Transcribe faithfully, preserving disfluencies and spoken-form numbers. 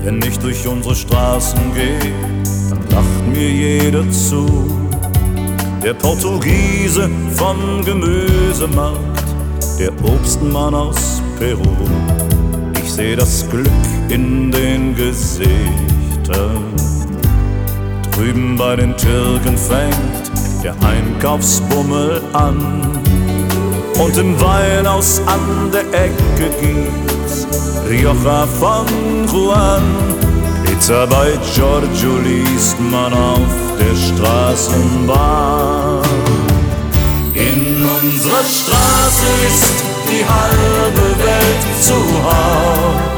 Wenn ich durch unsere Straßen gehe, dann lacht mir jeder zu. Der Portugiese vom Gemüsemarkt, der Obstmann aus Peru. Ich seh das Glück in den Gesichtern. Drüben bei den Türken fängt der Einkaufsbummel an. Und im Weinhaus an der Ecke gibt's Rioja von Juan. Pizza bei Giorgio liest man auf der Straßenbahn. In unserer Straße ist die halbe Welt zu Haus.